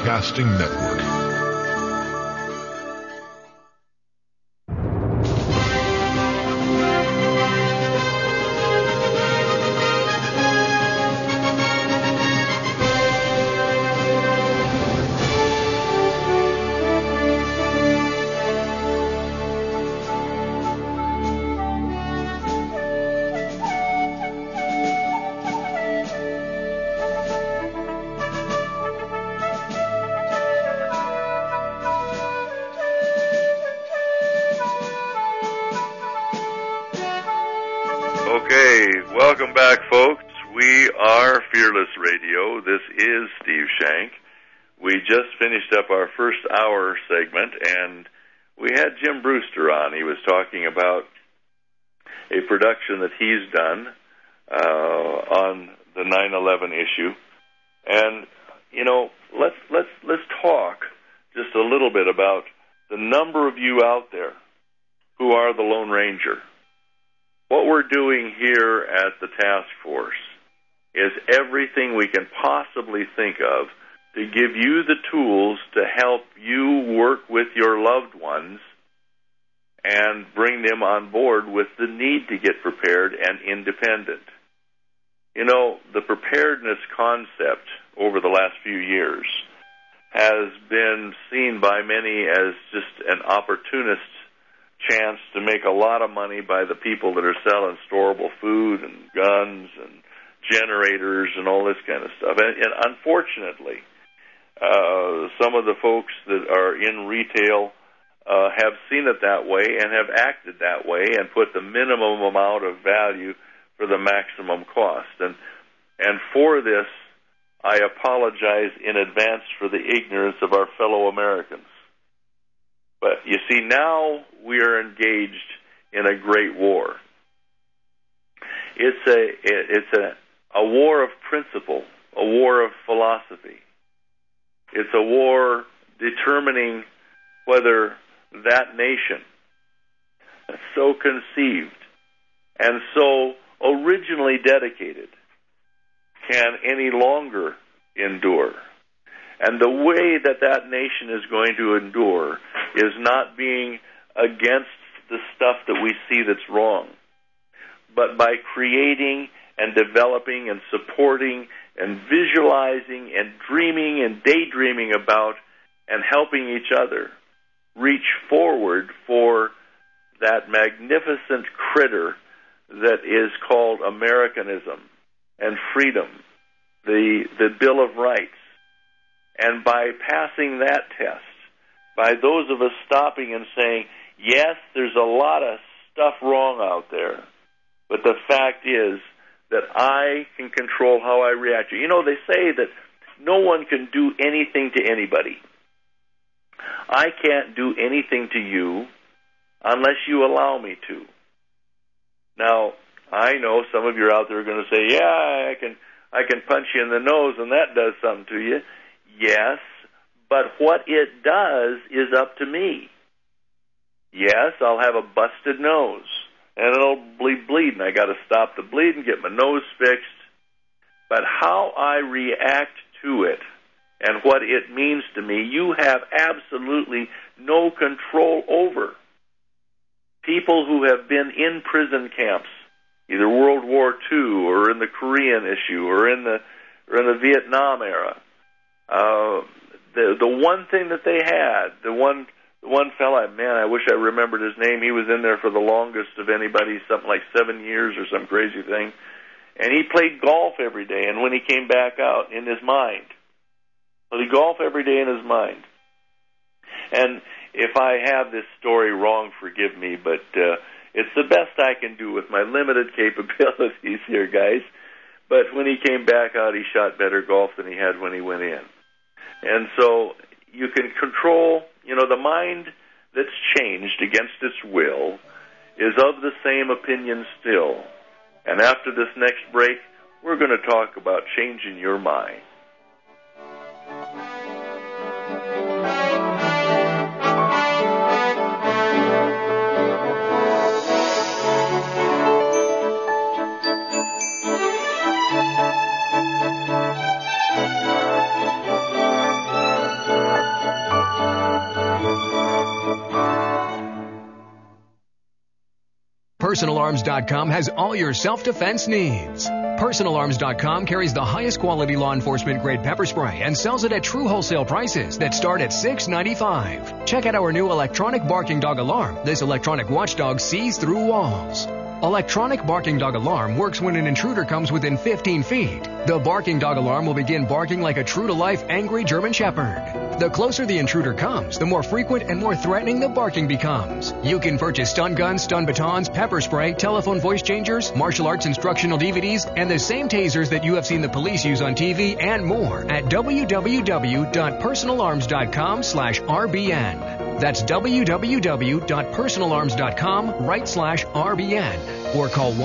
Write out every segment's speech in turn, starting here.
Broadcasting Network. Welcome back, folks. We are Fearless Radio. This is Steve Shank. We just finished up our first hour segment, and we had Jim Brewster on. He was talking about a production that he's done on the 9/11 issue. And let's talk just a little bit about the number of you out there who are the Lone Ranger. What we're doing here at the task force is everything we can possibly think of to give you the tools to help you work with your loved ones and bring them on board with the need to get prepared and independent. The preparedness concept over the last few years has been seen by many as just an opportunist chance to make a lot of money by the people that are selling storable food and guns and generators and all this kind of stuff. And unfortunately, some of the folks that are in retail have seen it that way and have acted that way and put the minimum amount of value for the maximum cost. And for this, I apologize in advance for the ignorance of our fellow Americans. But you see, now we are engaged in a great war. It's a war of principle, a war of philosophy. It's a war determining whether that nation, so conceived and so originally dedicated, can any longer endure. And the way that nation is going to endure is not being against the stuff that we see that's wrong, but by creating and developing and supporting and visualizing and dreaming and daydreaming about and helping each other reach forward for that magnificent critter that is called Americanism and freedom, the Bill of Rights. And by passing that test, by those of us stopping and saying, yes, there's a lot of stuff wrong out there, but the fact is that I can control how I react. They say that no one can do anything to anybody. I can't do anything to you unless you allow me to. Now, I know some of you out there are going to say, yeah, I can punch you in the nose and that does something to you. Yes, but what it does is up to me. Yes, I'll have a busted nose, and it'll bleed, and I got to stop the bleed and get my nose fixed. But how I react to it and what it means to me, you have absolutely no control over. People who have been in prison camps, either World War II or in the Korean issue or in the Vietnam era, the one thing that they had, the one fella, man, I wish I remembered his name. He was in there for the longest of anybody, something like 7 years or some crazy thing. And he played golf every day. And when he came back out, in his mind, so he golfed every day in his mind. And if I have this story wrong, forgive me, but it's the best I can do with my limited capabilities here, guys. But when he came back out, he shot better golf than he had when he went in. And so you can control, the mind that's changed against its will is of the same opinion still. And after this next break, we're going to talk about changing your mind. PersonalArms.com has all your self-defense needs. PersonalArms.com carries the highest quality law enforcement grade pepper spray and sells it at true wholesale prices that start at $6.95. Check out our new electronic barking dog alarm. This electronic watchdog sees through walls. Electronic barking dog alarm works when an intruder comes within 15 feet. The barking dog alarm will begin barking like a true-to-life angry German Shepherd. The closer the intruder comes, the more frequent and more threatening the barking becomes. You can purchase stun guns, stun batons, pepper spray, telephone voice changers, martial arts instructional DVDs, and the same tasers that you have seen the police use on TV and more at www.personalarms.com/RBN. That's www.personalarms.com/RBN or call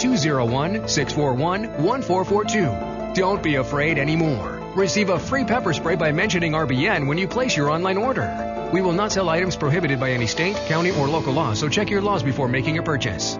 1-201-641-1442. Don't be afraid anymore. Receive a free pepper spray by mentioning RBN when you place your online order. We will not sell items prohibited by any state, county, or local law, so check your laws before making a purchase.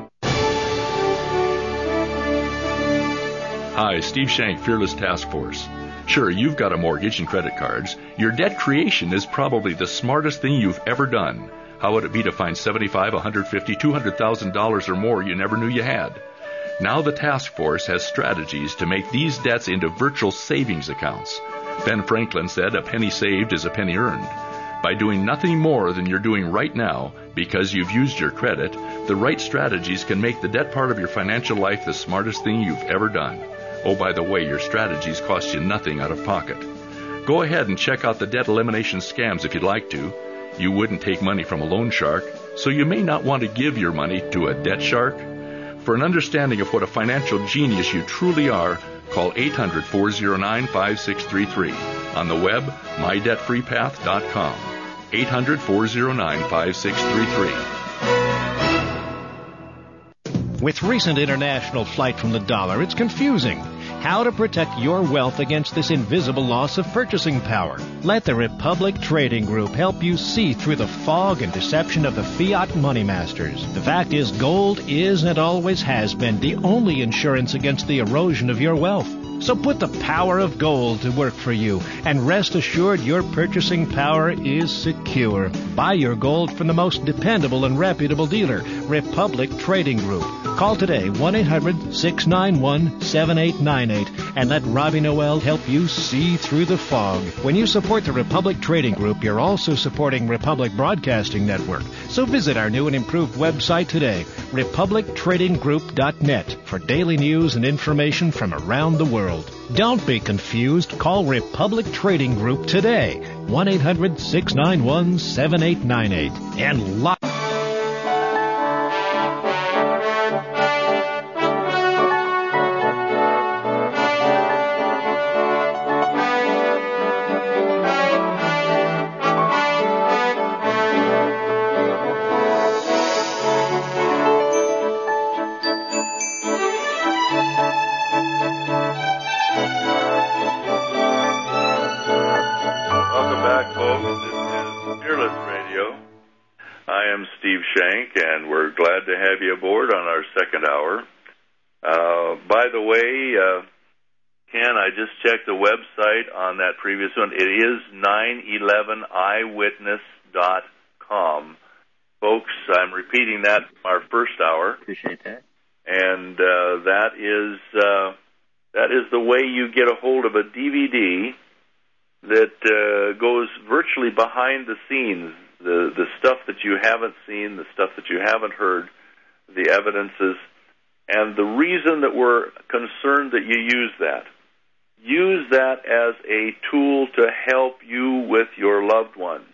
Hi, Steve Shank, Fearless Task Force. Sure, you've got a mortgage and credit cards. Your debt creation is probably the smartest thing you've ever done. How would it be to find $75,000, $150,000, $200,000 or more you never knew you had? Now the task force has strategies to make these debts into virtual savings accounts. Ben Franklin said, "A penny saved is a penny earned." By doing nothing more than you're doing right now because you've used your credit, the right strategies can make the debt part of your financial life the smartest thing you've ever done. Oh, by the way, your strategies cost you nothing out of pocket. Go ahead and check out the debt elimination scams if you'd like to. You wouldn't take money from a loan shark, so you may not want to give your money to a debt shark. For an understanding of what a financial genius you truly are, call 800-409-5633. On the web, mydebtfreepath.com. 800-409-5633. With recent international flight from the dollar, it's confusing. How to protect your wealth against this invisible loss of purchasing power. Let the Republic Trading Group help you see through the fog and deception of the fiat money masters. The fact is, gold is and always has been the only insurance against the erosion of your wealth. So put the power of gold to work for you, and rest assured your purchasing power is secure. Buy your gold from the most dependable and reputable dealer, Republic Trading Group. Call today, 1-800-691-7898, and let Robbie Noel help you see through the fog. When you support the Republic Trading Group, you're also supporting Republic Broadcasting Network. So visit our new and improved website today, republictradinggroup.net, for daily news and information from around the world. Don't be confused. Call Republic Trading Group today, 1-800-691-7898, and lock. And we're glad to have you aboard on our second hour. By the way, Ken, I just checked the website on that previous one. It is 911eyewitness.com. Folks, I'm repeating that from our first hour. Appreciate that. And that is the way you get a hold of a DVD that goes virtually behind the scenes. The stuff that you haven't seen, the stuff that you haven't heard, the evidences, and the reason that we're concerned that you use that as a tool to help you with your loved ones.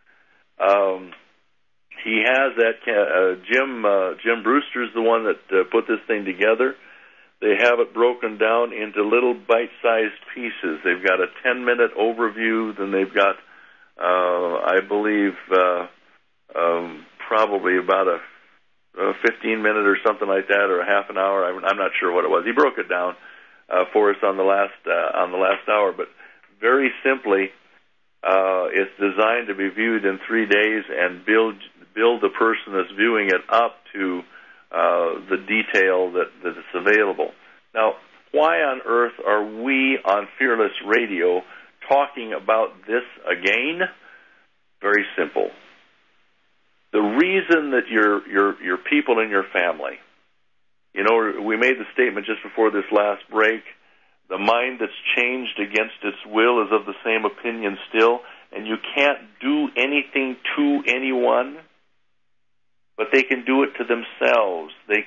He has that, Jim Brewster's the one that put this thing together. They have it broken down into little bite-sized pieces. They've got a 10-minute overview, then they've got I believe probably about a 15-minute or something like that, or a half an hour. I'm not sure what it was. He broke it down for us on the last hour. But very simply, it's designed to be viewed in 3 days and build the person that's viewing it up to the detail that is available. Now, why on earth are we on Fearless Radio talking about this again? Very simple. The reason that your people in your family You know, we made the statement just before this last break, the mind that's changed against its will is of the same opinion still, and you can't do anything to anyone, but they can do it to themselves. They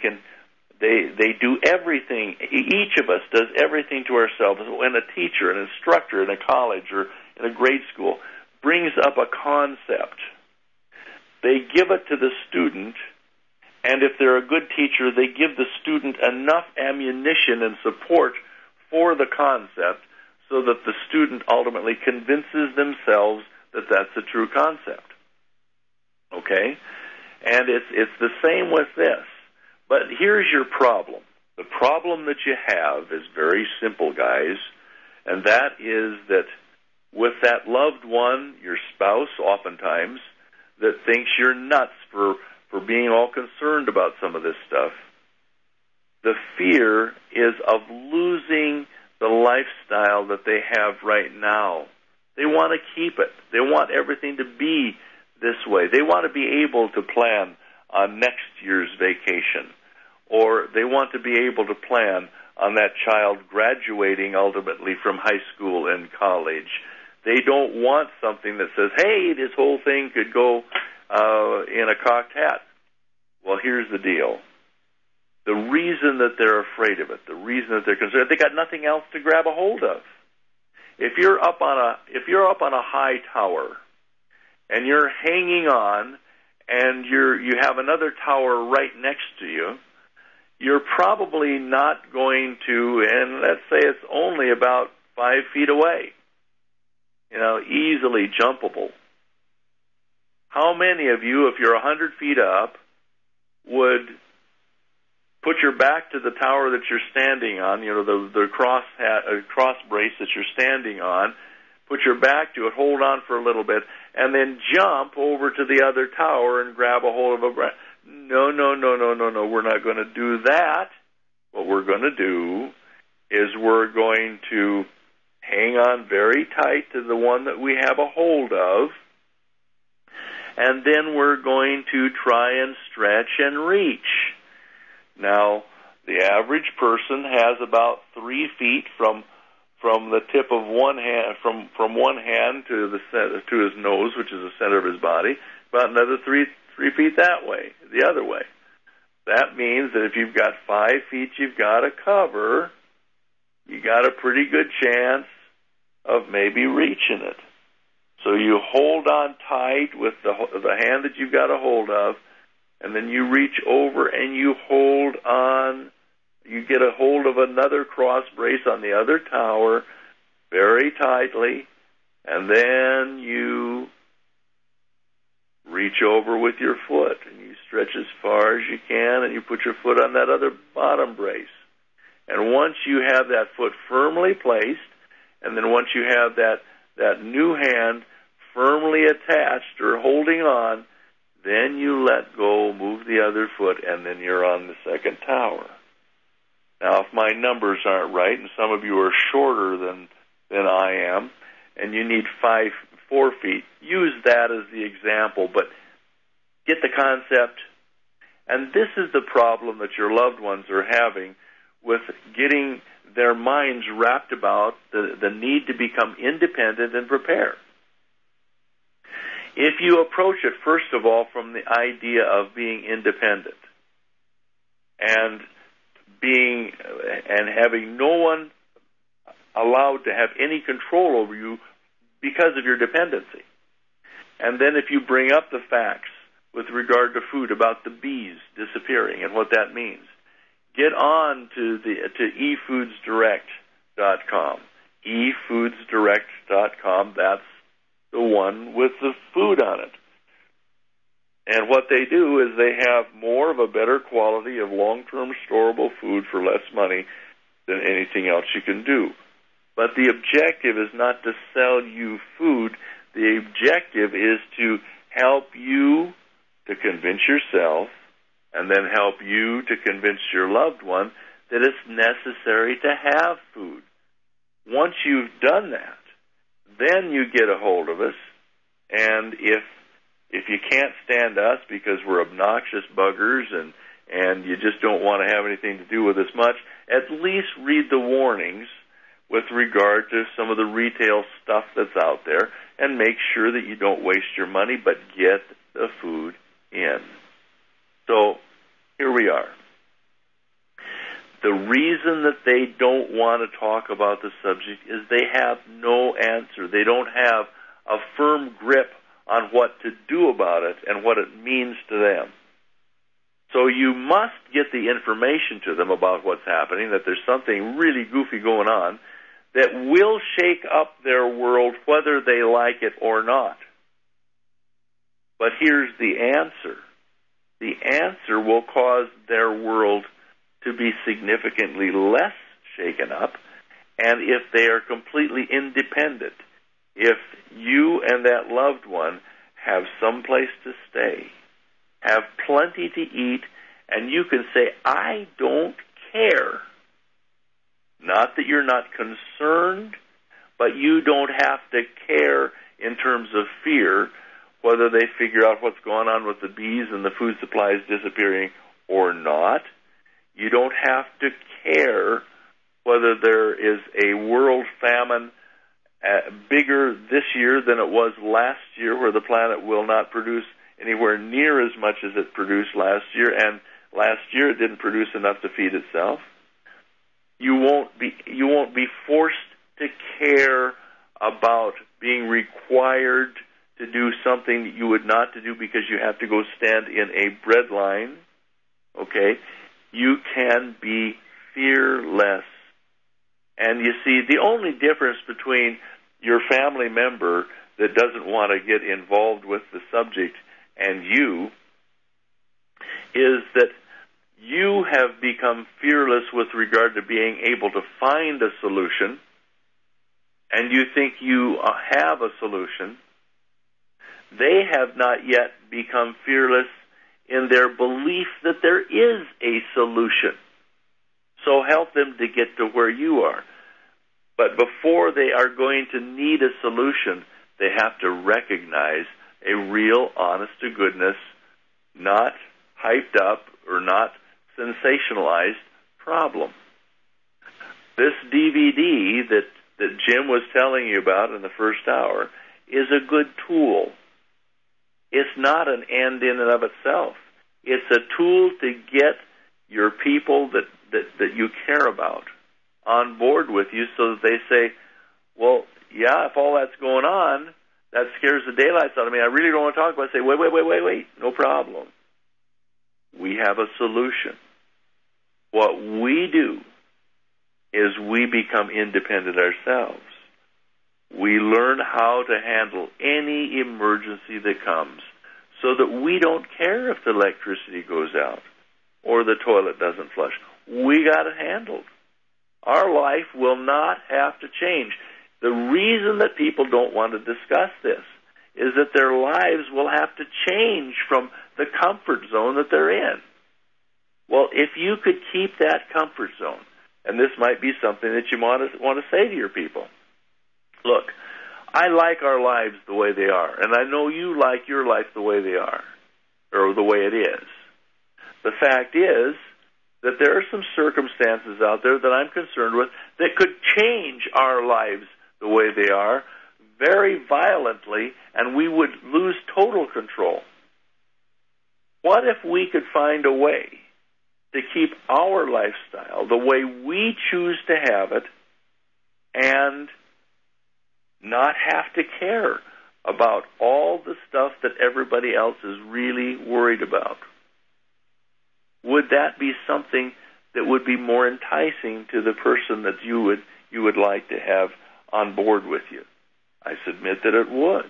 do everything. Each of us does everything to ourselves. When a teacher, an instructor in a college or in a grade school brings up a concept, they give it to the student, and if they're a good teacher, they give the student enough ammunition and support for the concept so that the student ultimately convinces themselves that that's a true concept. Okay? And it's the same with this. But here's your problem. The problem that you have is very simple, guys, and that is that with that loved one, your spouse oftentimes, that thinks you're nuts for being all concerned about some of this stuff, the fear is of losing the lifestyle that they have right now. They want to keep it. They want everything to be this way. They want to be able to plan on next year's vacation, or they want to be able to plan on that child graduating ultimately from high school and college. They don't want something that says, hey, this whole thing could go in a cocked hat. Well, here's the deal. The reason that they're afraid of it, the reason that they're concerned, they got nothing else to grab a hold of. If you're up on a high tower and you're hanging on and you have another tower right next to you, you're probably not going to, and let's say it's only about 5 feet away, easily jumpable. How many of you, if you're 100 feet up, would put your back to the tower that you're standing on, the cross brace that you're standing on, put your back to it, hold on for a little bit, and then jump over to the other tower and grab a hold of a branch? No, we're not going to do that. What we're going to do is we're going to hang on very tight to the one that we have a hold of, and then we're going to try and stretch and reach. Now, the average person has about 3 feet from the tip of one hand, from one hand to his nose, which is the center of his body, about another 3 feet that way, the other way. That means that if you've got 5 feet you've got to cover, you got a pretty good chance of maybe reaching it. So you hold on tight with the hand that you've got a hold of, and then you reach over and you hold on. You get a hold of another cross brace on the other tower very tightly, and then you reach over with your foot, and you stretch as far as you can, and you put your foot on that other bottom brace. And once you have that foot firmly placed, and then once you have that new hand firmly attached or holding on, then you let go, move the other foot, and then you're on the second tower. Now, if my numbers aren't right, and some of you are shorter than I am, and you need 4 feet, use that as the example, but get the concept. And this is the problem that your loved ones are having with getting their minds wrapped about the need to become independent and prepare. If you approach it, first of all, from the idea of being independent and having no one allowed to have any control over you because of your dependency. And then if you bring up the facts with regard to food about the bees disappearing and what that means, get on to efoodsdirect.com. efoodsdirect.com, that's the one with the food on it. And what they do is they have more of a better quality of long-term storable food for less money than anything else you can do. But the objective is not to sell you food. The objective is to help you to convince yourself and then help you to convince your loved one that it's necessary to have food. Once you've done that, then you get a hold of us, and if you can't stand us because we're obnoxious buggers and and you just don't want to have anything to do with this much, at least read the warnings with regard to some of the retail stuff that's out there, and make sure that you don't waste your money, but get the food in. So here we are. The reason that they don't want to talk about the subject is they have no answer. They don't have a firm grip on what to do about it and what it means to them. So you must get the information to them about what's happening, that there's something really goofy going on that will shake up their world whether they like it or not. But here's the answer. The answer will cause their world to be significantly less shaken up, and if they are completely independent, if you and that loved one have some place to stay, have plenty to eat, and you can say, I don't care. Not that you're not concerned, but you don't have to care in terms of fear whether they figure out what's going on with the bees and the food supplies disappearing or not. You don't have to care whether there is a world famine bigger this year than it was last year, where the planet will not produce anywhere near as much as it produced last year, and last year it didn't produce enough to feed itself. You won't be forced to care about being required to do something that you would not to do because you have to go stand in a bread line. Okay? You can be fearless. And you see, the only difference between your family member that doesn't want to get involved with the subject and you is that you have become fearless with regard to being able to find a solution, and you think you have a solution. They have not yet become fearless in their belief that there is a solution. So help them to get to where you are. But before they are going to need a solution, they have to recognize a real, honest-to-goodness, not hyped up or not sensationalized problem. This DVD that Jim was telling you about in the first hour is a good tool. It's not an end in and of itself. It's a tool to get your people that you care about on board with you, so that they say, well, yeah, if all that's going on, that scares the daylights out of me. I really don't want to talk about it. I say, wait, no problem. We have a solution. What we do is we become independent ourselves. We learn how to handle any emergency that comes so that we don't care if the electricity goes out or the toilet doesn't flush. We got it handled. Our life will not have to change. The reason that people don't want to discuss this is that their lives will have to change from the comfort zone that they're in. Well, if you could keep that comfort zone, and this might be something that you want to say to your people. Look, I like our lives the way they are, and I know you like your life the way they are, or the way it is. The fact is that there are some circumstances out there that I'm concerned with that could change our lives the way they are very violently, and we would lose total control. What if we could find a way to keep our lifestyle the way we choose to have it and not have to care about all the stuff that everybody else is really worried about? Would that be something that would be more enticing to the person that you would like to have on board with you? I submit that it would.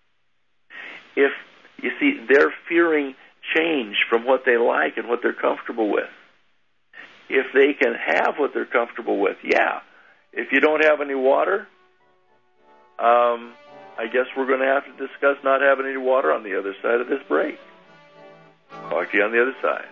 If, you see, they're fearing change from what they like and what they're comfortable with. If they can have what they're comfortable with, yeah. If you don't have any water, I guess we're going to have to discuss not having any water on the other side of this break. Talk to you on the other side.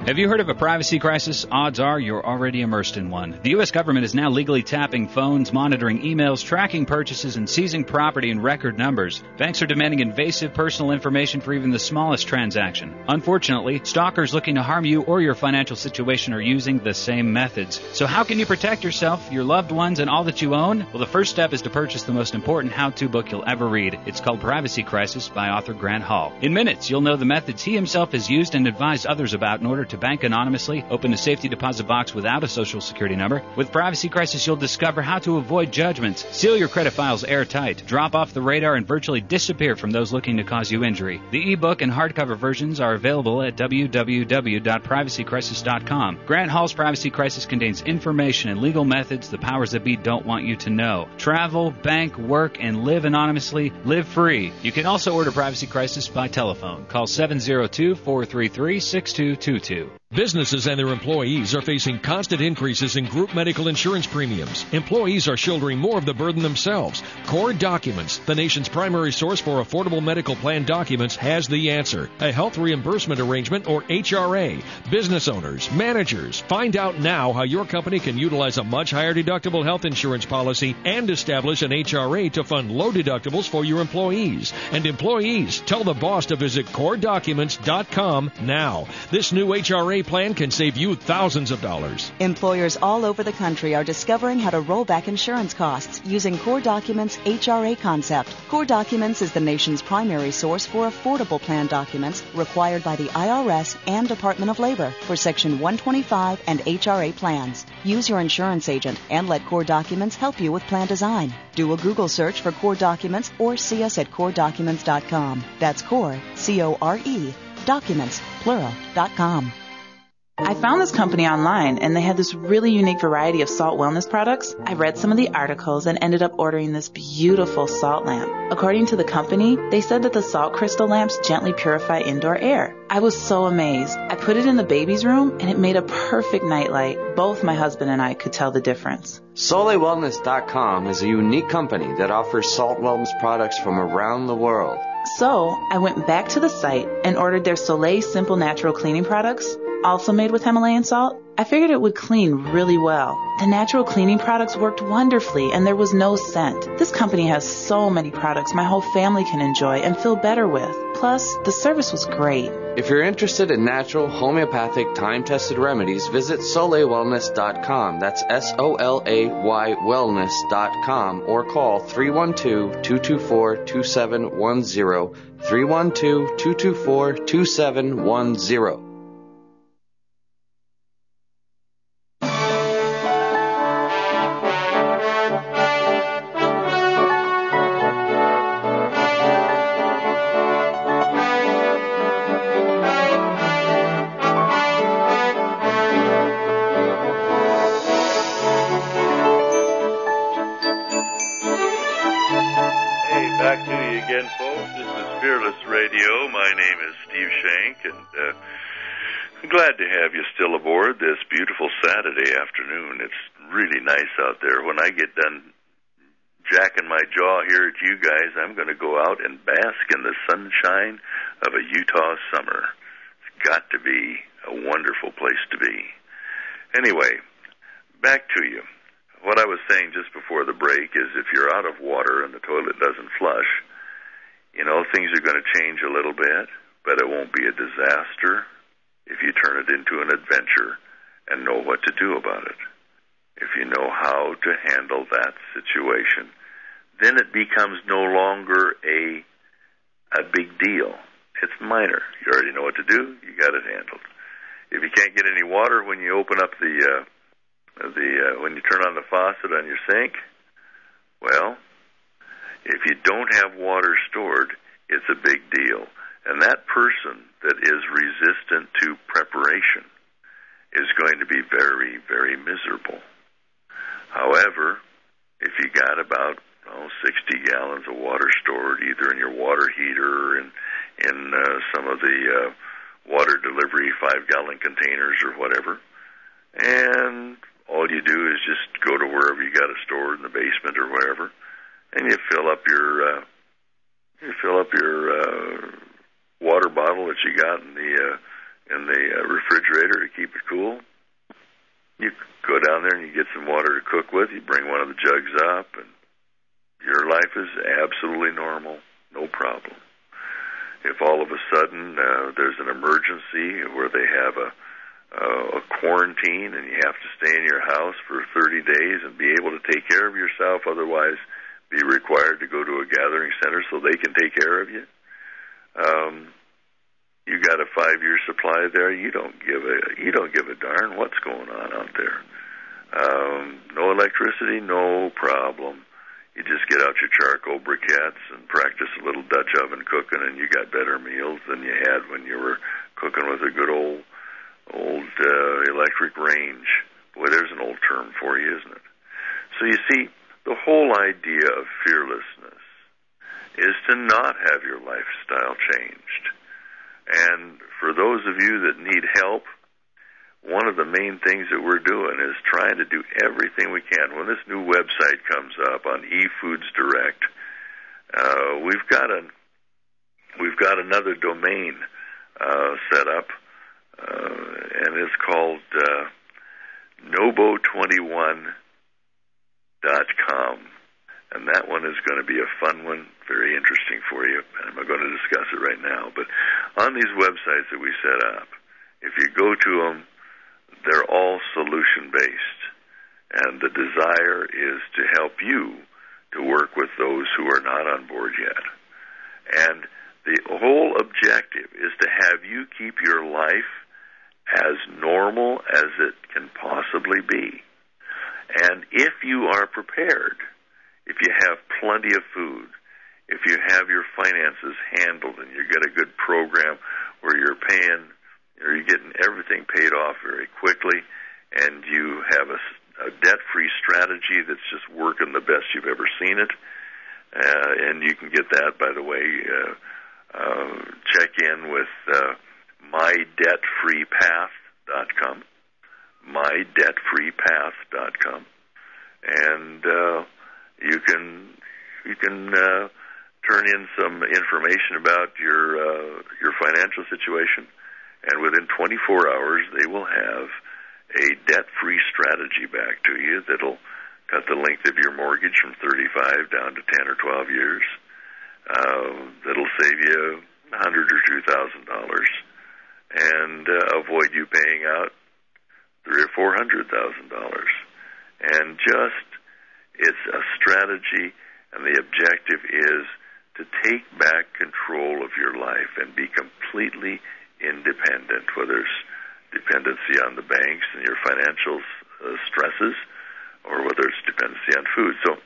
Have you heard of a privacy crisis? Odds are you're already immersed in one. The U.S. government is now legally tapping phones, monitoring emails, tracking purchases, and seizing property in record numbers. Banks are demanding invasive personal information for even the smallest transaction. Unfortunately, stalkers looking to harm you or your financial situation are using the same methods. So how can you protect yourself, your loved ones, and all that you own? Well, the first step is to purchase the most important how-to book you'll ever read. It's called Privacy Crisis by author Grant Hall. In minutes, you'll know the methods he himself has used and advised others about in order to bank anonymously, open a safety deposit box without a social security number. With Privacy Crisis, you'll discover how to avoid judgments, seal your credit files airtight, drop off the radar, and virtually disappear from those looking to cause you injury. The ebook and hardcover versions are available at www.privacycrisis.com. Grant Hall's Privacy Crisis contains information and legal methods the powers that be don't want you to know. Travel, bank, work, and live anonymously. Live free. You can also order Privacy Crisis by telephone. Call 702-433-6222. Businesses and their employees are facing constant increases in group medical insurance premiums. Employees are shouldering more of the burden themselves. Core Documents, the nation's primary source for affordable medical plan documents, has the answer. A health reimbursement arrangement, or HRA. Business owners, managers, find out now how your company can utilize a much higher deductible health insurance policy and establish an HRA to fund low deductibles for your employees. And employees, tell the boss to visit CoreDocuments.com now. This new HRA plan can save you thousands of dollars. Employers all over the country are discovering how to roll back insurance costs using Core Documents' HRA concept. Core Documents is the nation's primary source for affordable plan documents required by the IRS and Department of Labor for Section 125 and HRA plans. Use your insurance agent and let Core Documents help you with plan design. Do a Google search for Core Documents or see us at CoreDocuments.com. That's Core, C-O-R-E, Documents, plural.com. I found this company online, and they had this really unique variety of salt wellness products. I read some of the articles and ended up ordering this beautiful salt lamp. According to the company, they said that the salt crystal lamps gently purify indoor air. I was so amazed. I put it in the baby's room, and it made a perfect nightlight. Both my husband and I could tell the difference. SoleilWellness.com is a unique company that offers salt wellness products from around the world. So I went back to the site and ordered their Soleil Simple Natural Cleaning products, also made with Himalayan salt. I figured it would clean really well. The natural cleaning products worked wonderfully, and there was no scent. This company has so many products my whole family can enjoy and feel better with. Plus, the service was great. If you're interested in natural, homeopathic, time-tested remedies, visit SoleilWellness.com. That's SOLAY wellness.com, or call 312-224-2710, 312-224-2710. Glad to have you still aboard this beautiful Saturday afternoon. It's really nice out there. When I get done jacking my jaw here at you guys, I'm going to go out and bask in the sunshine of a Utah summer. It's got to be a wonderful place to be. Anyway, back to you. What I was saying just before the break is if you're out of water and the toilet doesn't flush, you know, things are going to change a little bit, but it won't be a disaster if you turn it into an adventure and know what to do about it. If you know how to handle that situation, then it becomes no longer a big deal. It's minor. You already know what to do. You got it handled. If you can't get any water when you open up when you turn on the faucet on your sink, well, if you don't have water stored, it's a big deal. And that person that is resistant to preparation is going to be very, very miserable. However, if you got about 60 gallons of water stored, either in your water heater or in some of the water delivery 5-gallon containers or whatever, and all you do is just go to wherever you got it stored in the basement or wherever, and you fill up your water bottle that you got in in the refrigerator to keep it cool. You go down there and you get some water to cook with. You bring one of the jugs up, and your life is absolutely normal, no problem. If all of a sudden there's an emergency where they have a quarantine and you have to stay in your house for 30 days and be able to take care of yourself, otherwise be required to go to a gathering center so they can take care of you, you got a 5-year supply there. You don't give a darn what's going on out there. No electricity, no problem. You just get out your charcoal briquettes and practice a little Dutch oven cooking, and you got better meals than you had when you were cooking with a good old electric range. Boy, there's an old term for you, isn't it? So you see, the whole idea of fearlessness is to not have your lifestyle changed. And for those of you that need help, one of the main things that we're doing is trying to do everything we can. When this new website comes up on eFoods Direct, we've got another domain set up, and it's called Nobo21.com. And that one is going to be a fun one, very interesting for you. And I'm going to discuss it right now. But on these websites that we set up, if you go to them, they're all solution-based. And the desire is to help you to work with those who are not on board yet. And the whole objective is to have you keep your life as normal as it can possibly be. And if you are prepared, if you have plenty of food, if you have your finances handled and you get a good program where you're getting everything paid off very quickly, and you have a debt-free strategy that's just working the best you've ever seen it, and you can get that, by the way, check in with mydebtfreepath.com, mydebtfreepath.com, and you can turn in some information about your financial situation, and within 24 hours they will have a debt-free strategy back to you that'll cut the length of your mortgage from 35 down to 10 or 12 years. That'll save you $100,000 or $2,000 and avoid you paying out $300,000 or $400,000. And it's a strategy, and the objective is to take back control of your life and be completely independent, whether it's dependency on the banks and your financial stresses, or whether it's dependency on food. So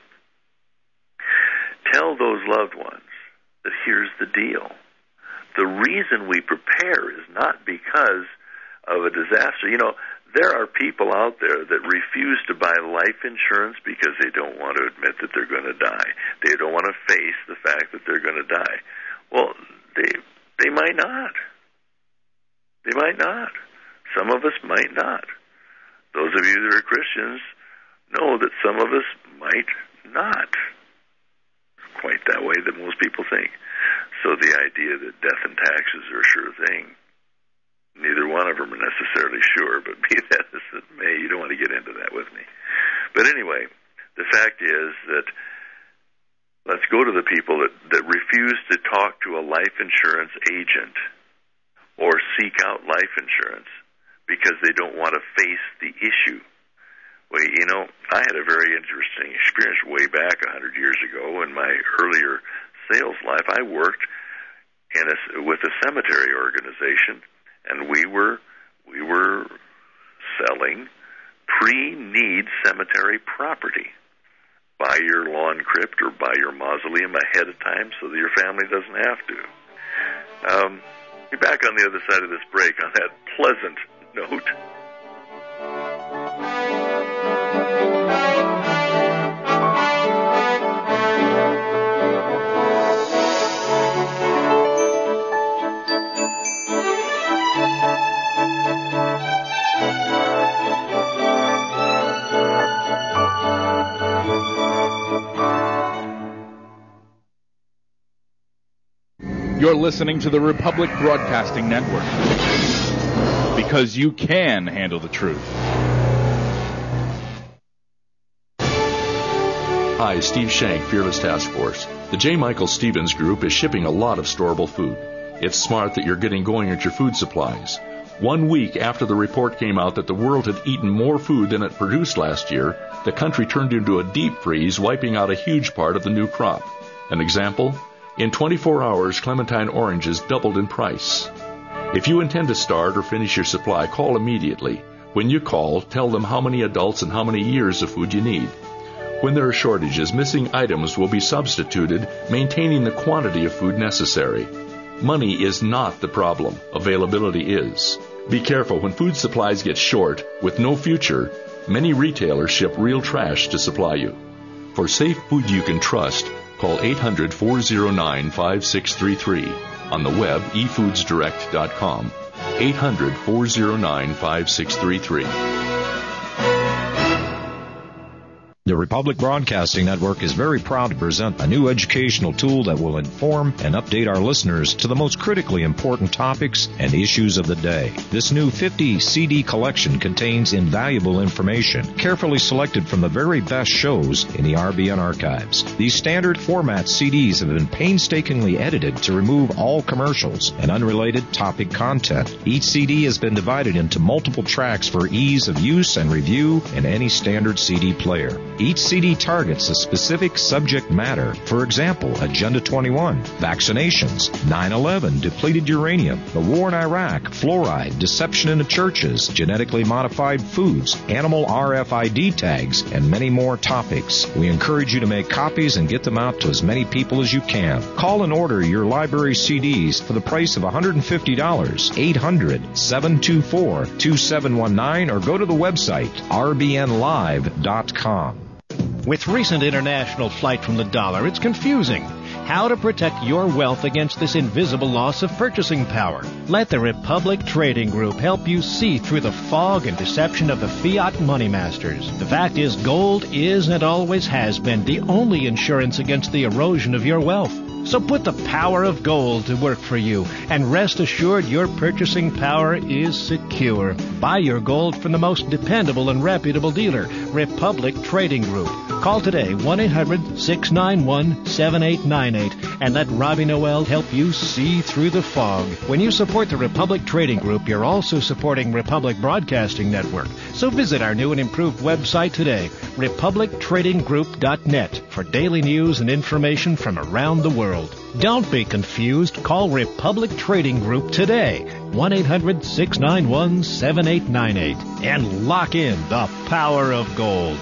tell those loved ones that here's the deal. The reason we prepare is not because of a disaster. You know, there are people out there that refuse to buy life insurance because they don't want to admit that they're going to die. They don't want to face the fact that they're going to die. Well, they might not. They might not. Some of us might not. Those of you that are Christians know that some of us might not. Quite that way that most people think. So the idea that death and taxes are a sure thing, neither one of them are necessarily sure, but be that as it may, you don't want to get into that with me. But anyway, the fact is that let's go to the people that refuse to talk to a life insurance agent or seek out life insurance because they don't want to face the issue. Well, you know, I had a very interesting experience way back 100 years ago in my earlier sales life. I worked with a cemetery organization, and we were selling pre-need cemetery property. Buy your lawn crypt or buy your mausoleum ahead of time so that your family doesn't have to. Be back on the other side of this break on that pleasant note. You're listening to the Republic Broadcasting Network. because you can handle the truth. Hi, Steve Shank, Fearless Task Force. The J. Michael Stevens Group is shipping a lot of storable food. It's smart that you're getting going at your food supplies. 1 week after the report came out that the world had eaten more food than it produced last year, the country turned into a deep freeze, wiping out a huge part of the new crop. An example? In 24 hours, clementine oranges doubled in price. If you intend to start or finish your supply, call immediately. When you call, tell them how many adults and how many years of food you need. When there are shortages, missing items will be substituted, maintaining the quantity of food necessary. Money is not the problem. Availability is. Be careful when food supplies get short, with no future. Many retailers ship real trash to supply you. For safe food you can trust, call 800-409-5633. On the web, efoodsdirect.com. 800-409-5633. The Republic Broadcasting Network is very proud to present a new educational tool that will inform and update our listeners to the most critically important topics and issues of the day. This new 50 CD collection contains invaluable information, carefully selected from the very best shows in the RBN archives. These standard format CDs have been painstakingly edited to remove all commercials and unrelated topic content. Each CD has been divided into multiple tracks for ease of use and review in any standard CD player. Each CD targets a specific subject matter. For example, Agenda 21, vaccinations, 9/11, depleted uranium, the war in Iraq, fluoride, deception in the churches, genetically modified foods, animal RFID tags, and many more topics. We encourage you to make copies and get them out to as many people as you can. Call and order your library CDs for the price of $150, 800-724-2719, or go to the website, rbnlive.com. With recent international flight from the dollar, it's confusing. How to protect your wealth against this invisible loss of purchasing power. Let the Republic Trading Group help you see through the fog and deception of the fiat money masters. The fact is, gold is and always has been the only insurance against the erosion of your wealth. So put the power of gold to work for you, and rest assured your purchasing power is secure. Buy your gold from the most dependable and reputable dealer, Republic Trading Group. Call today, 1-800-691-7898, and let Robbie Noel help you see through the fog. When you support the Republic Trading Group, you're also supporting Republic Broadcasting Network. So visit our new and improved website today, republictradinggroup.net, for daily news and information from around the world. Don't be confused. Call Republic Trading Group today, 1-800-691-7898, and lock in the power of gold.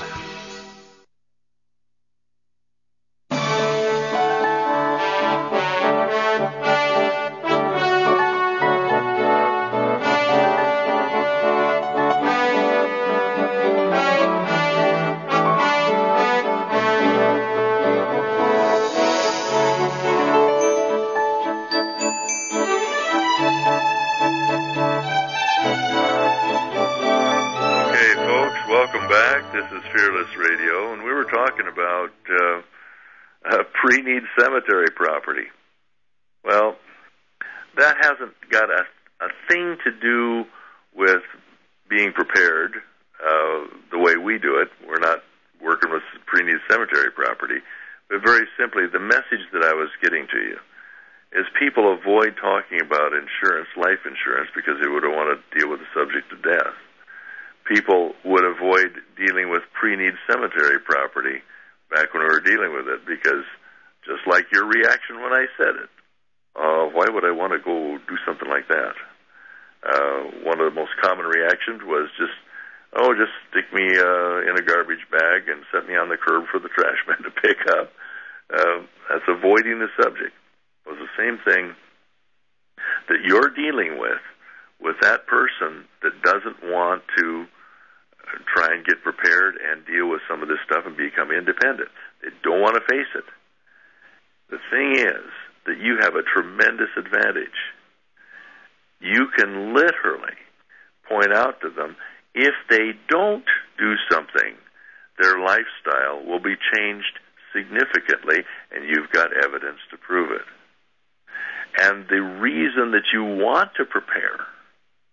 Pre-need cemetery property. Well, that hasn't got a thing to do with being prepared the way we do it. We're not working with pre-need cemetery property. But very simply, the message that I was getting to you is people avoid talking about insurance, life insurance, because they would want to deal with the subject of death. People would avoid dealing with pre-need cemetery property back when we were dealing with it, because just like your reaction when I said it, why would I want to go do something like that? One of the most common reactions was just stick me in a garbage bag and set me on the curb for the trash man to pick up. That's avoiding the subject. It was the same thing that you're dealing with that person that doesn't want to try and get prepared and deal with some of this stuff and become independent. They don't want to face it. The thing is that you have a tremendous advantage. You can literally point out to them, if they don't do something, their lifestyle will be changed significantly, and you've got evidence to prove it. And the reason that you want to prepare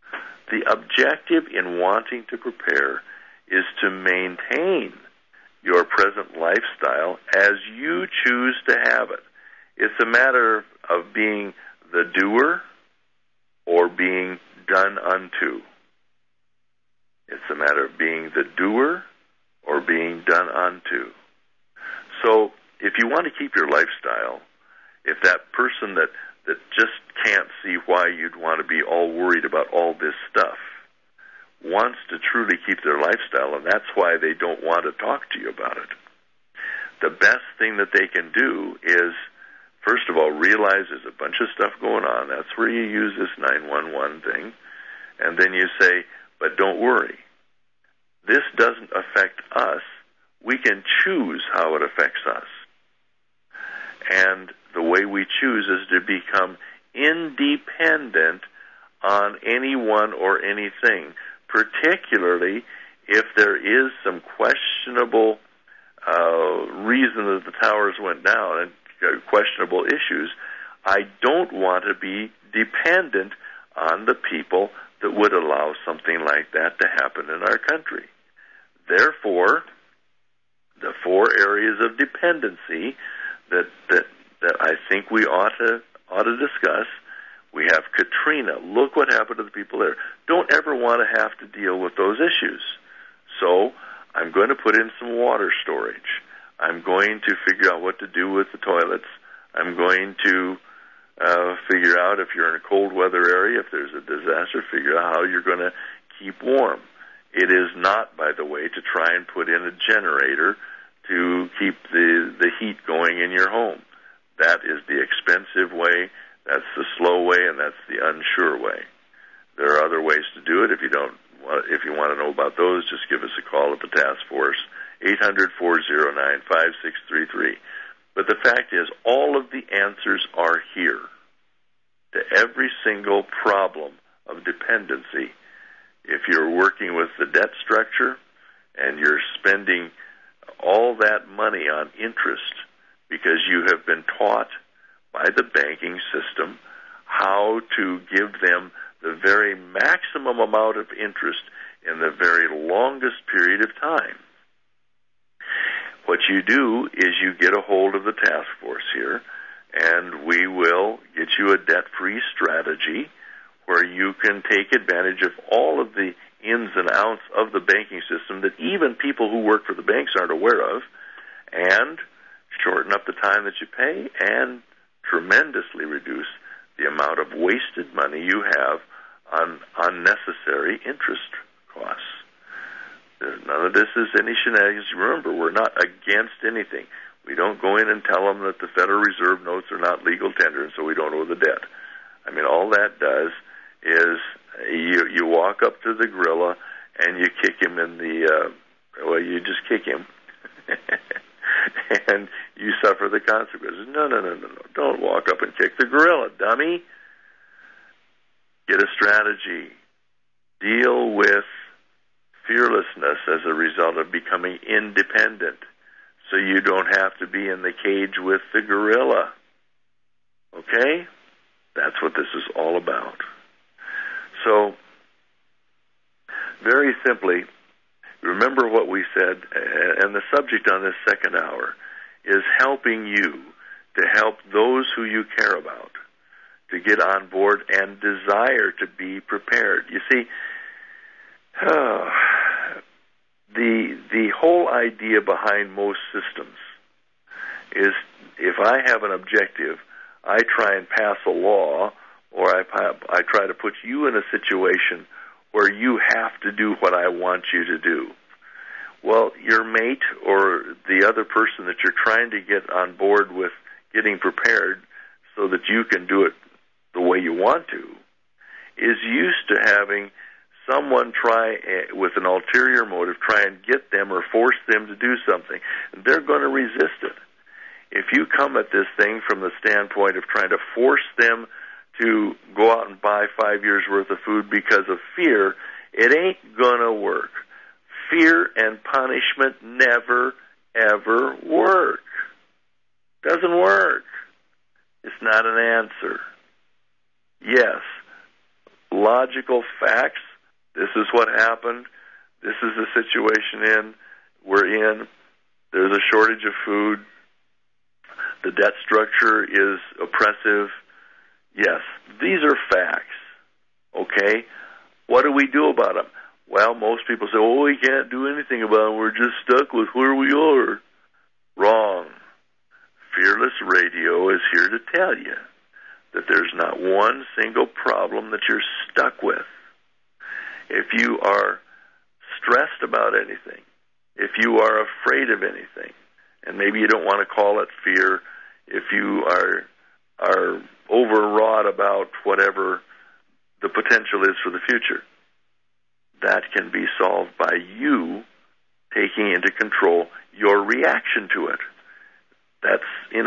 The objective in wanting to prepare is to maintain your present lifestyle as you choose to have it. It's a matter of being the doer or being done unto. It's a matter of being the doer or being done unto. So if you want to keep your lifestyle, if that person that just can't see why you'd want to be all worried about all this stuff wants to truly keep their lifestyle, and that's why they don't want to talk to you about it, the best thing that they can do is, first of all, realize there's a bunch of stuff going on. That's where you use this 911 thing. And then you say, but don't worry. This doesn't affect us. We can choose how it affects us. And the way we choose is to become independent on anyone or anything, particularly if there is some questionable reason that the towers went down and questionable issues. I don't want to be dependent on the people that would allow something like that to happen in our country. Therefore, the 4 areas of dependency that I think we ought to discuss. We have Katrina. Look what happened to the people there. Don't ever want to have to deal with those issues. So I'm going to put in some water storage. I'm going to figure out what to do with the toilets. I'm going to figure out if you're in a cold weather area, if there's a disaster, figure out how you're going to keep warm. It is not, by the way, to try and put in a generator to keep the heat going in your home. That is the expensive way, that's the slow way, and that's the unsure way. There are other ways to do it. If you want to know about those, just give us a call at the task force, 800-409-5633. But the fact is, all of the answers are here to every single problem of dependency. If you're working with the debt structure and you're spending all that money on interest because you have been taught by the banking system how to give them the very maximum amount of interest in the very longest period of time. What you do is you get a hold of the task force here, and we will get you a debt-free strategy where you can take advantage of all of the ins and outs of the banking system that even people who work for the banks aren't aware of, and shorten up the time that you pay and tremendously reduce the amount of wasted money you have on unnecessary interest costs. None of this is any shenanigans. Remember, we're not against anything. We don't go in and tell them that the Federal Reserve notes are not legal tender and so we don't owe the debt. I mean, all that does is you walk up to the gorilla and you kick him in the, you just kick him. And you suffer the consequences. No. Don't walk up and kick the gorilla, dummy. Get a strategy. Deal with fearlessness as a result of becoming independent so you don't have to be in the cage with the gorilla. Okay? That's what this is all about. So, very simply, remember what we said, and the subject on this second hour is helping you to help those who you care about to get on board and desire to be prepared. You see, the whole idea behind most systems is if I have an objective, I try and pass a law, or I try to put you in a situation where you have to do what I want you to do. Well, your mate or the other person that you're trying to get on board with getting prepared so that you can do it the way you want to is used to having someone try with an ulterior motive, try and get them or force them to do something. And they're going to resist it. If you come at this thing from the standpoint of trying to force them to go out and buy 5 years' worth of food because of fear, it ain't going to work. Fear and punishment never, ever work. Doesn't work. It's not an answer. Yes, logical facts This is what happened. This is the situation we're in. There's a shortage of food. The debt structure is oppressive. Yes, these are facts. Okay? What do we do about them? Well, most people say, oh, we can't do anything about them. We're just stuck with where we are. Wrong. Fearless Radio is here to tell you that there's not one single problem that you're stuck with. If you are stressed about anything, if you are afraid of anything, and maybe you don't want to call it fear, if you are overwrought about whatever the potential is for the future, that can be solved by you taking into control your reaction to it. That's,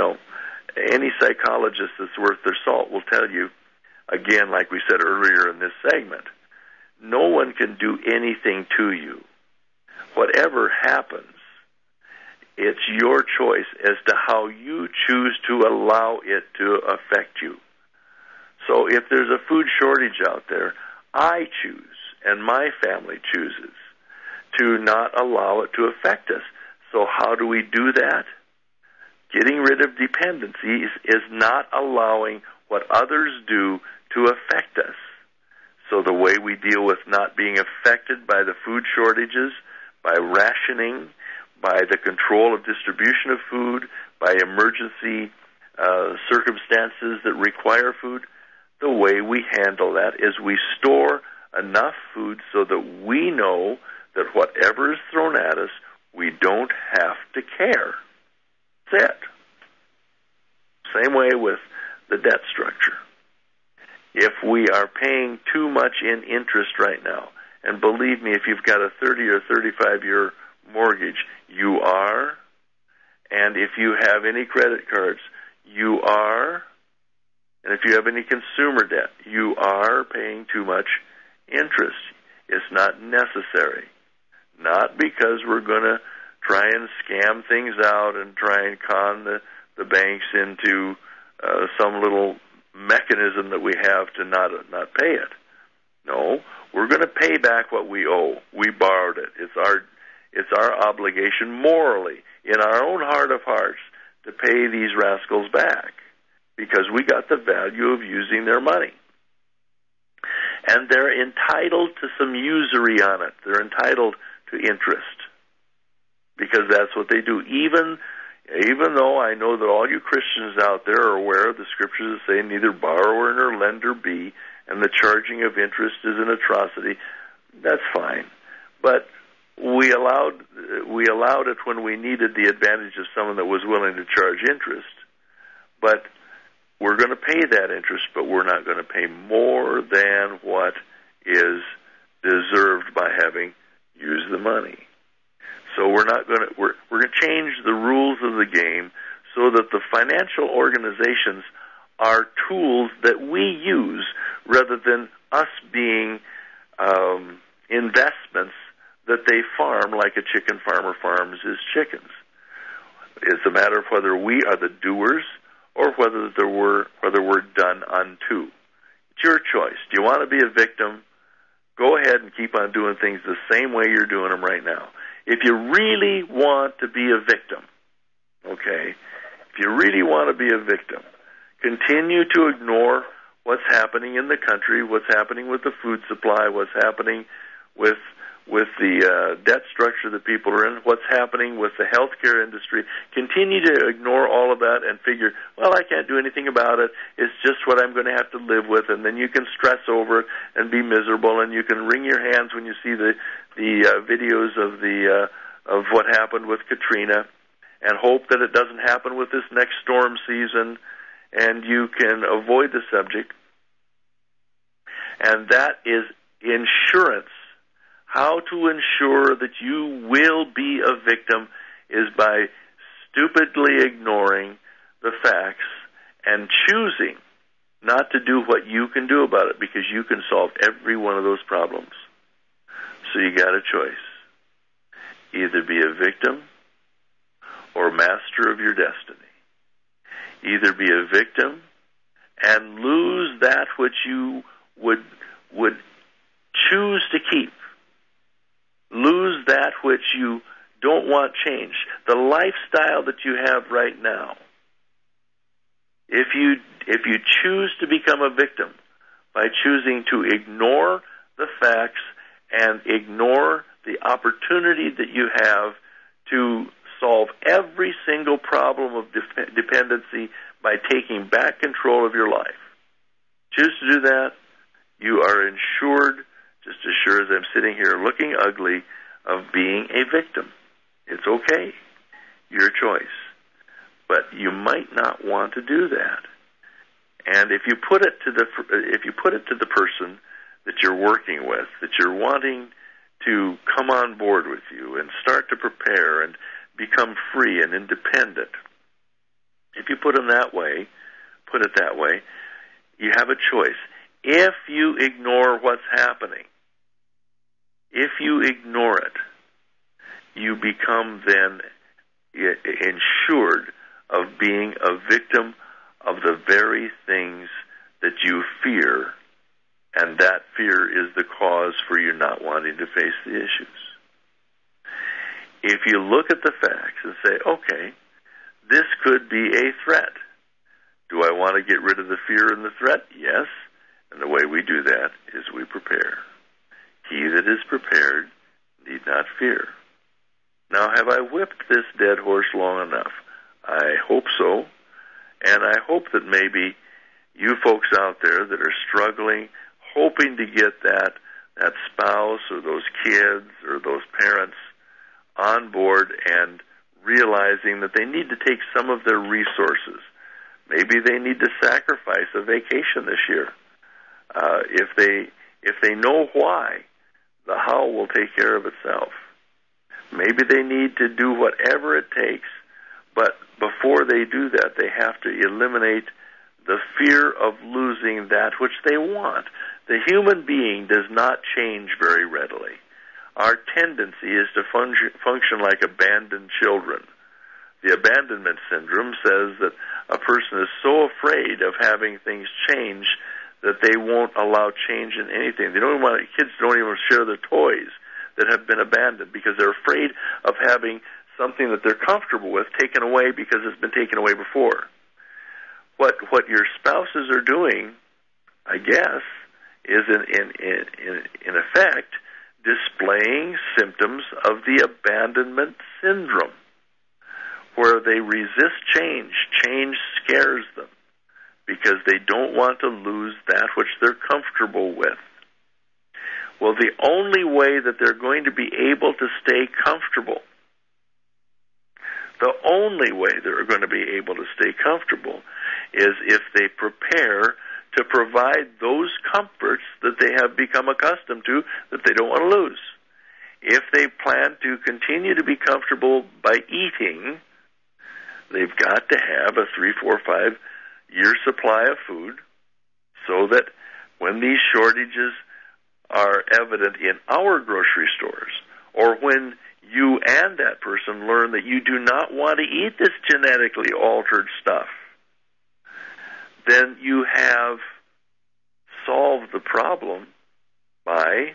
any psychologist that's worth their salt will tell you, again, like we said earlier in this segment, no one can do anything to you. Whatever happens, it's your choice as to how you choose to allow it to affect you. So if there's a food shortage out there, I choose, and my family chooses, to not allow it to affect us. So how do we do that? Getting rid of dependencies is not allowing what others do to affect us. So the way we deal with not being affected by the food shortages, by rationing, by the control of distribution of food, by emergency circumstances that require food, the way we handle that is we store enough food so that we know that whatever is thrown at us, we don't have to care. That's it. Same way with the debt structure. If we are paying too much in interest right now, and believe me, if you've got a 30 or 35-year mortgage, you are, and if you have any credit cards, you are, and if you have any consumer debt, you are paying too much interest. It's not necessary. Not because we're going to try and scam things out and try and con the banks into some little mechanism that we have to not pay it. No, we're going to pay back what we owe. We borrowed it. It's our obligation morally, in our own heart of hearts, to pay these rascals back because we got the value of using their money. And they're entitled to some usury on it. They're entitled to interest because that's what they do. Even though I know that all you Christians out there are aware of the scriptures that say neither borrower nor lender be, and the charging of interest is an atrocity, that's fine. But we allowed it when we needed the advantage of someone that was willing to charge interest. But we're going to pay that interest, but we're not going to pay more than what is deserved by having used the money. So we're going to change the rules of the game so that the financial organizations are tools that we use rather than us being investments that they farm like a chicken farmer farms his chickens. It's a matter of whether we are the doers or whether we're done unto. It's your choice. Do you want to be a victim? Go ahead and keep on doing things the same way you're doing them right now. If you really want to be a victim, okay, if you really want to be a victim, continue to ignore what's happening in the country, what's happening with the food supply, what's happening with the debt structure that people are in, what's happening with the healthcare industry. Continue to ignore all of that and figure, well, I can't do anything about it. It's just what I'm going to have to live with, and then you can stress over it and be miserable, and you can wring your hands when you see the videos of what happened with Katrina, and hope that it doesn't happen with this next storm season, and you can avoid the subject. And that is insurance. How to ensure that you will be a victim is by stupidly ignoring the facts and choosing not to do what you can do about it, because you can solve every one of those problems. So you got a choice. Either be a victim or master of your destiny. Either be a victim and lose that which you would choose to keep. Lose that which you don't want changed. The lifestyle that you have right now. If you choose to become a victim by choosing to ignore the facts and ignore the opportunity that you have to solve every single problem of dependency by taking back control of your life, choose to do that, you are insured, just as sure as I'm sitting here looking ugly, of being a victim. It's okay. Your choice. But you might not want to do that. And if you put it to the person that you're working with, that you're wanting to come on board with you and start to prepare and become free and independent, if you put it that way, you have a choice. If you ignore what's happening, if you ignore it, you become then insured of being a victim of the very things that you fear, and that fear is the cause for you not wanting to face the issues. If you look at the facts and say, okay, this could be a threat. Do I want to get rid of the fear and the threat? Yes. And the way we do that is we prepare. He that is prepared need not fear. Now, have I whipped this dead horse long enough? I hope so. And I hope that maybe you folks out there that are struggling, hoping to get that spouse or those kids or those parents on board and realizing that they need to take some of their resources. Maybe they need to sacrifice a vacation this year. If they know why, the how will take care of itself. Maybe they need to do whatever it takes, but before they do that, they have to eliminate the fear of losing that which they want. The human being does not change very readily. Our tendency is to function like abandoned children. The abandonment syndrome says that a person is so afraid of having things change that they won't allow change in anything. Kids don't even share their toys that have been abandoned because they're afraid of having something that they're comfortable with taken away because it's been taken away before. What your spouses are doing, I guess, is in effect displaying symptoms of the abandonment syndrome, where they resist change. Change scares them because they don't want to lose that which they're comfortable with. Well, the only way that they're going to be able to stay comfortable, the only way they're going to be able to stay comfortable is if they prepare to provide those comforts that they have become accustomed to that they don't want to lose. If they plan to continue to be comfortable by eating, they've got to have a 3, 4, 5 year supply of food so that when these shortages are evident in our grocery stores, or when you and that person learn that you do not want to eat this genetically altered stuff, then you have solved the problem by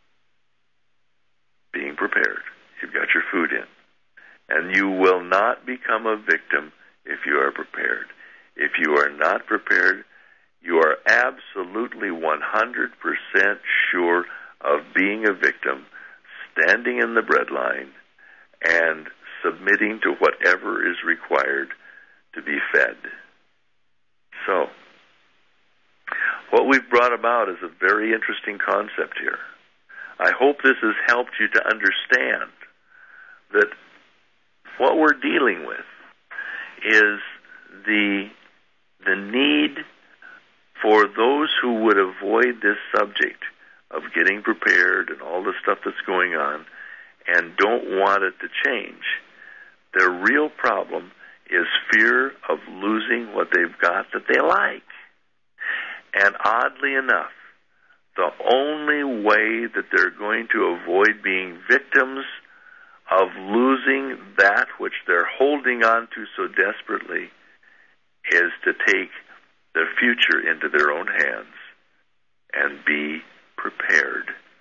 being prepared. You've got your food in. And you will not become a victim if you are prepared. If you are not prepared, you are absolutely 100% sure of being a victim, standing in the breadline, and submitting to whatever is required to be fed. So, what we've brought about is a very interesting concept here. I hope this has helped you to understand that what we're dealing with is the need for those who would avoid this subject of getting prepared and all the stuff that's going on and don't want it to change. Their real problem is fear of losing what they've got that they like. And oddly enough, the only way that they're going to avoid being victims of losing that which they're holding on to so desperately is to take their future into their own hands and be prepared.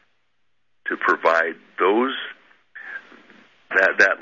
to provide that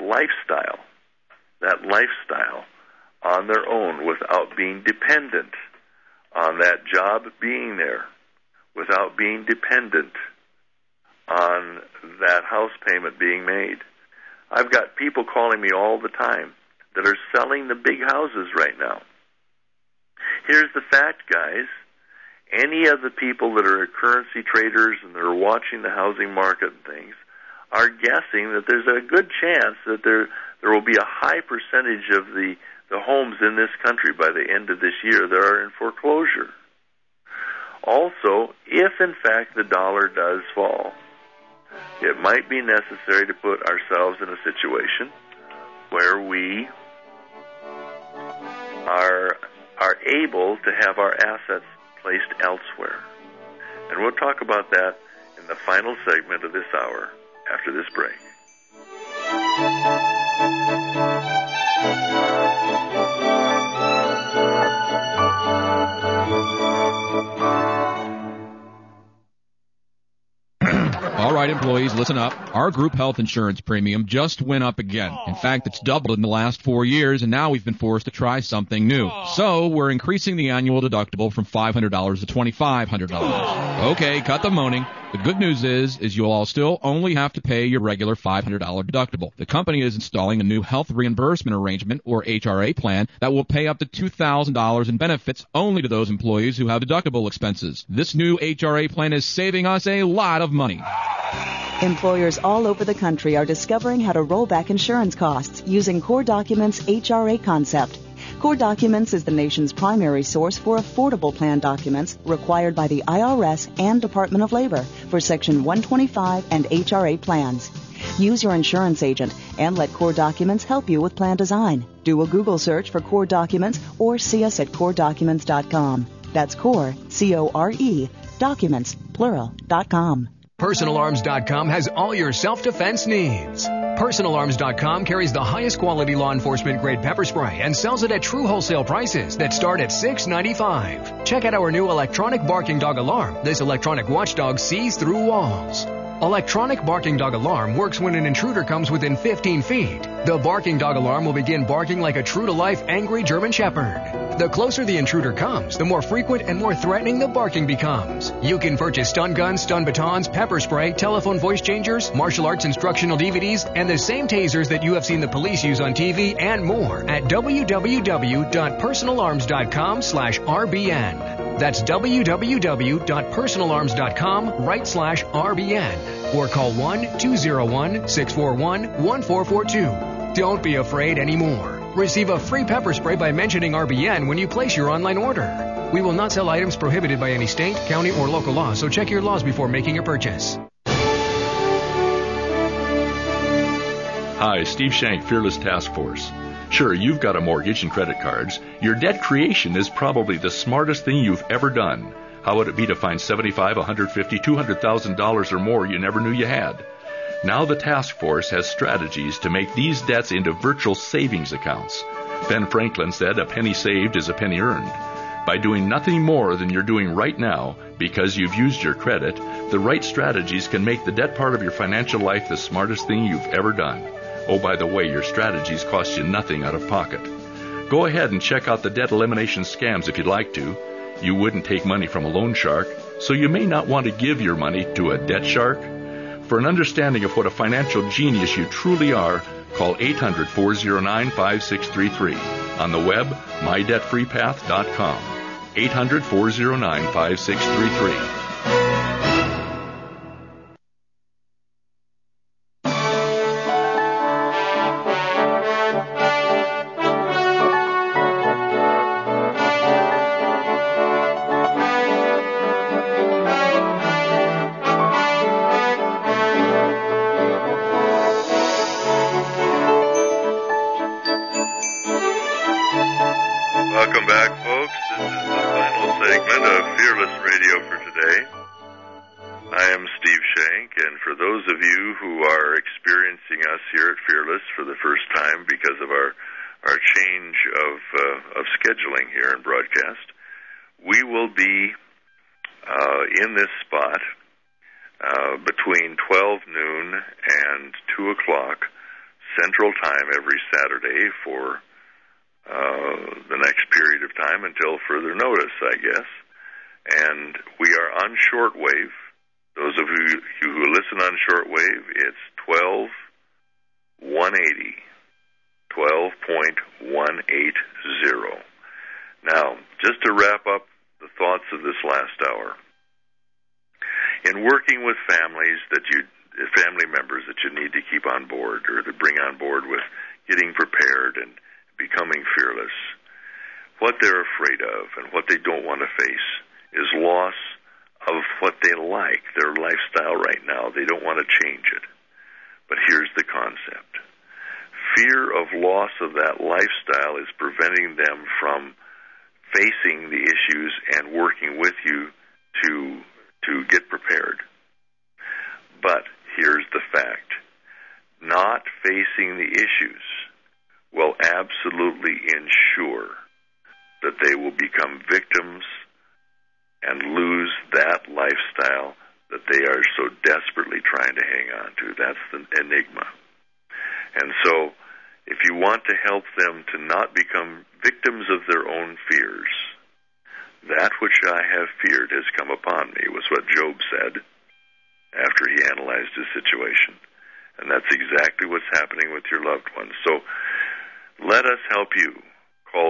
lifestyle on their own without being dependent on that job being there, without being dependent on that house payment being made. I've got people calling me all the time that are selling the big houses right now. Here's the fact, guys. Any of the people that are currency traders and that are watching the housing market and things are guessing that there's a good chance that there will be a high percentage of the homes in this country by the end of this year that are in foreclosure. Also, if in fact the dollar does fall, it might be necessary to put ourselves in a situation where we are able to have our assets placed elsewhere. And we'll talk about that in the final segment of this hour after this break. All right, employees, listen up. Our group health insurance premium just went up again. In fact, it's doubled in the last 4 years, and now we've been forced to try something new. So we're increasing the annual deductible from $500 to $2,500. Okay, cut the moaning. The good news is you'll all still only have to pay your regular $500 deductible. The company is installing a new health reimbursement arrangement, or HRA plan, that will pay up to $2,000 in benefits only to those employees who have deductible expenses. This new HRA plan is saving us a lot of money. Employers all over the country are discovering how to roll back insurance costs using Core Documents' HRA concept. Core Documents is the nation's primary source for affordable plan documents required by the IRS and Department of Labor for Section 125 and HRA plans. Use your insurance agent and let Core Documents help you with plan design. Do a Google search for Core Documents or see us at CoreDocuments.com. That's Core, C-O-R-E, Documents, plural.com. PersonalArms.com has all your self-defense needs. PersonalArms.com carries the highest quality law enforcement grade pepper spray and sells it at true wholesale prices that start at $6.95. Check out our new electronic barking dog alarm. This electronic watchdog sees through walls. Electronic barking dog alarm works when an intruder comes within 15 feet. The barking dog alarm will begin barking like a true-to-life angry German Shepherd. The closer the intruder comes, the more frequent and more threatening the barking becomes. You can purchase stun guns, stun batons, pepper spray, telephone voice changers, martial arts instructional DVDs, and the same tasers that you have seen the police use on TV and more at www.personalarms.com/RBN. That's www.personalarms.com/RBN or call 1-201-641-1442. Don't be afraid anymore. Receive a free pepper spray by mentioning RBN when you place your online order. We will not sell items prohibited by any state, county, or local law, so check your laws before making your purchase. Hi, Steve Shank, Fearless Task Force. Sure, you've got a mortgage and credit cards. Your debt creation is probably the smartest thing you've ever done. How would it be to find $75,000, $150,000, $200,000 or more you never knew you had? Now the task force has strategies to make these debts into virtual savings accounts. Ben Franklin said, "A penny saved is a penny earned." By doing nothing more than you're doing right now, because you've used your credit, the right strategies can make the debt part of your financial life the smartest thing you've ever done. Oh, by the way, your strategies cost you nothing out of pocket. Go ahead and check out the debt elimination scams if you'd like to. You wouldn't take money from a loan shark, so you may not want to give your money to a debt shark. For an understanding of what a financial genius you truly are, call 800-409-5633. On the web, mydebtfreepath.com. 800-409-5633. between 12 noon and 2 o'clock Central Time every Saturday for the next period of time until further notice, I guess. And we are on shortwave. Those of you who listen on shortwave, it's 12.180. 12.180. Now, just to wrap up the thoughts of this last hour, in working with family members that you need to keep on board or to bring on board with getting prepared and becoming fearless, what they're afraid of and what they don't want to face is loss of what they like, their lifestyle right now. They don't want to change it. But here's the concept. Fear of loss of that lifestyle is preventing them from facing the issues and working with you to get prepared. But here's the fact. Not facing the issues will absolutely ensure that they will become victims and lose that lifestyle that they are so desperately trying to hang on to. That's the enigma. And so, if you want to help them to not become victims of their own fears, that which I have feared has come upon me, was what Job said after he analyzed his situation. And that's exactly what's happening with your loved ones. So, let us help you. Call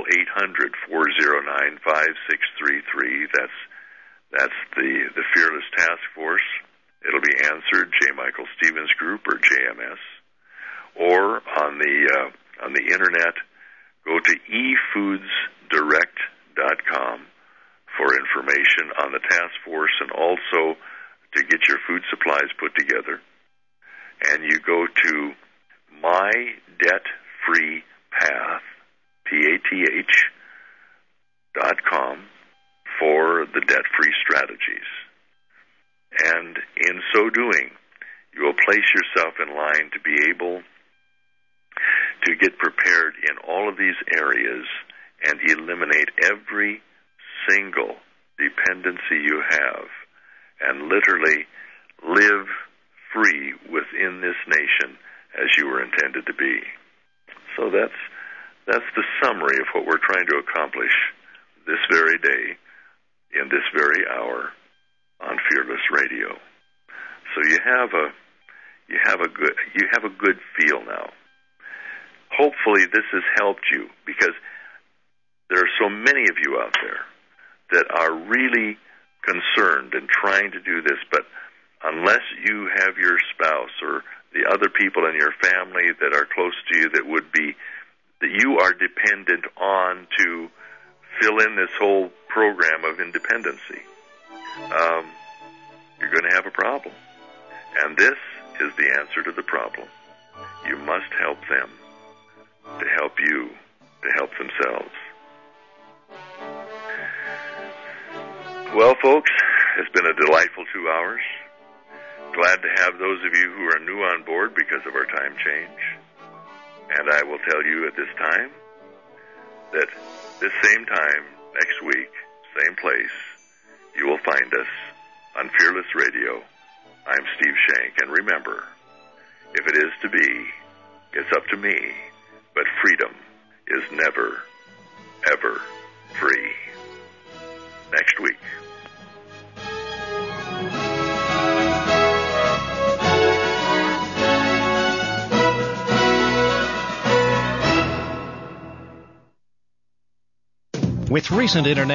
800-409-5633. That's the Fearless Task Force. It'll be answered, J. Michael Stevens Group or JMS. Or on the internet, go to efoodsdirect.com for information on the task force and also to get your food supplies put together. And you go to My Debt Free Path, PATH.com for the debt-free strategies. And in so doing, you will place yourself in line to be able to get prepared in all of these areas and eliminate every single dependency you have and literally live free within this nation as you were intended to be. So that's the summary of what we're trying to accomplish this very day in this very hour on Fearless Radio. So you have a good feel now. Hopefully this has helped you, because there are so many of you out there that are really concerned and trying to do this, but unless you have your spouse or the other people in your family that are close to you that you are dependent on to fill in this whole program of independency, you're going to have a problem. And this is the answer to the problem. You must help them to help you to help themselves. Well, folks, it's been a delightful 2 hours. Glad to have those of you who are new on board because of our time change. And I will tell you at this time that this same time next week, same place, you will find us on Fearless Radio. I'm Steve Shank. And remember, if it is to be, it's up to me. But freedom is never, ever free. Next week. With recent international